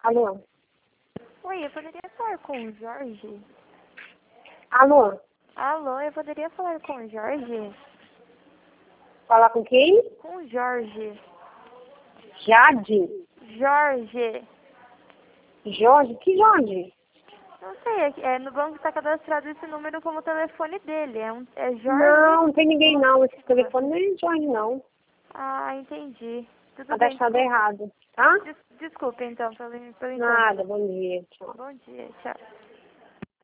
Alô? Oi, eu poderia falar com o Jorge? Alô? Alô, eu poderia falar com o Jorge? Falar com quem? Com o Jorge. Jade? Jorge. Jorge? Que Jorge? Não sei, no banco está cadastrado esse número como telefone dele. É Jorge? Não tem ninguém não. Esse telefone não é Jorge, não. Ah, entendi. Tudo bem. Cadastrado errado, tá? Desculpa, então, pelo Nada, encontro. bom dia. Tchau. Bom dia, tchau.